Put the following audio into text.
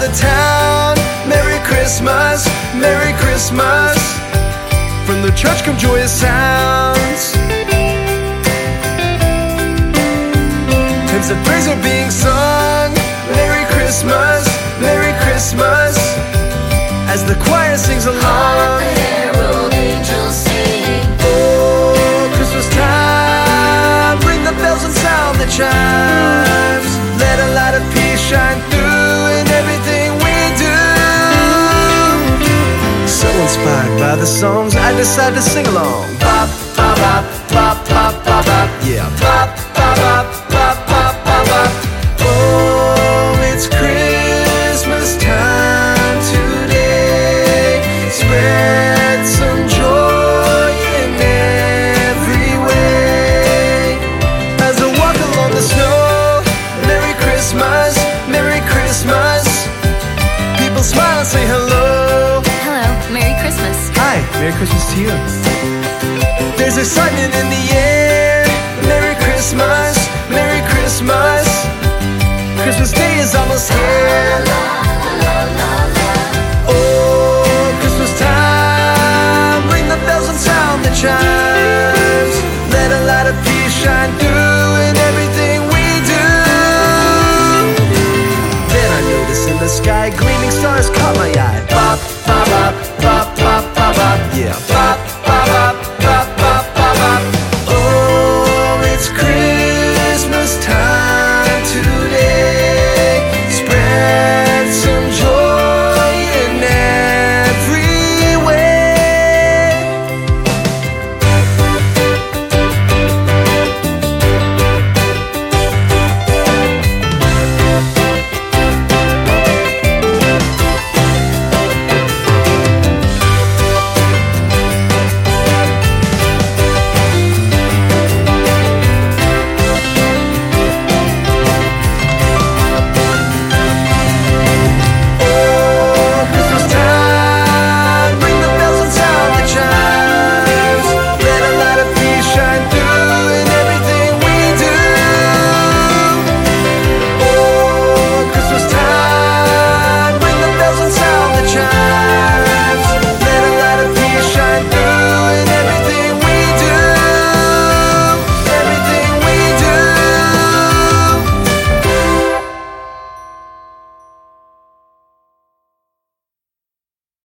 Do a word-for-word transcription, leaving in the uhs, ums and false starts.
the town. Merry Christmas, Merry Christmas. From the church come joyous sounds. Hymns of praise are being sung. Merry Christmas, Merry Christmas. As the choir sings along. Hark the herald angels sing. Oh, Christmas time. Ring the bells and sound the chimes. Let a light of peace shine through in everything we do. So inspired by the songs, I decide to sing along. Bop, bop, bop, bop, bop, bop, bop. Yeah, bop, bop, bop, bop, bop, bop, bop. Oh, it's Christmas time today. Spread some joy in every way. As I walk along the snow, Merry Christmas, Merry Christmas. People smile and say hello. Hello, Merry Christmas. Hi, Merry Christmas to you. There's excitement in the air. Merry Christmas, Merry Christmas. Christmas Day is almost here. La, la, la, la.